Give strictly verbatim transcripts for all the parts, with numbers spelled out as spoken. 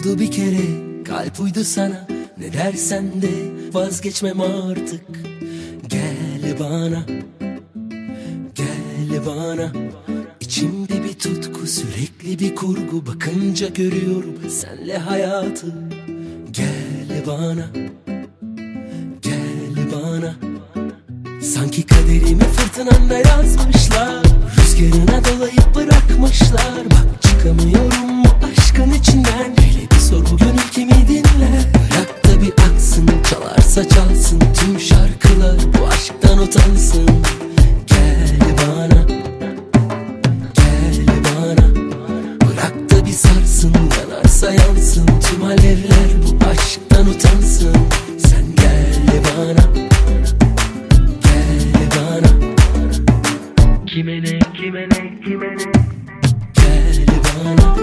Oldu bir kere, kalp uydu sana. Ne dersen de vazgeçmem artık. Gel bana, gel bana. İçimde bir tutku, sürekli bir kurgu. Bakınca görüyorum senle hayatı. Gel bana, gel bana. Sanki kaderimi fırtınanda yazmışlar. Rüzgarına dolayıp bırakmışlar. Bak çıkamıyorum bu aşkın içinden. Hele bir sor bu gönül kimi dinler. Bırak da bir aksın, çalarsa çalsın tüm şarkılar, bu aşktan utansın. Gel bana, gel bana. Bırak da bir sarsın, yanarsa yansın tüm alevler, bu aşktan utansın. Sen gel bana, gel bana. Kime ne, kime ne, kime ne? Gel bana.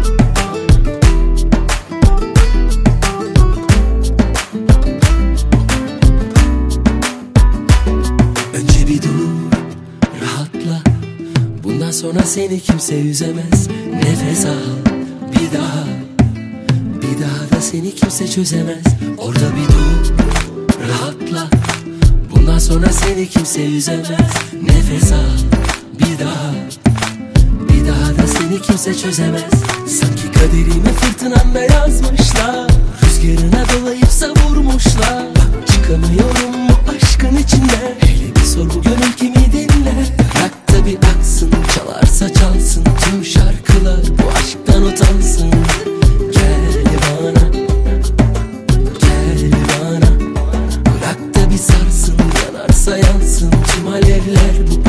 Önce bir dur, rahatla. Bundan sonra seni kimse üzemez. Nefes al, bir daha. Bir daha da seni kimse çözemez. Orada bir dur, rahatla. Bundan sonra seni kimse üzemez. Nefes al, bir daha. Bir daha da seni kimse çözemez. Sanki kaderimi fırtınanda yazmışlar. Rüzgarına dolayıp savurmuşlar. Bak çıkamıyorum bu aşkın içinden. Hele bir sor bu gönül kimi dinler. Bırak da bir aksın, çalarsa çalsın tüm şarkılar, bu aşktan utansın. Gel bana, gel bana. Bırak da bir sarsın, yanarsa yansın tüm alevler, bu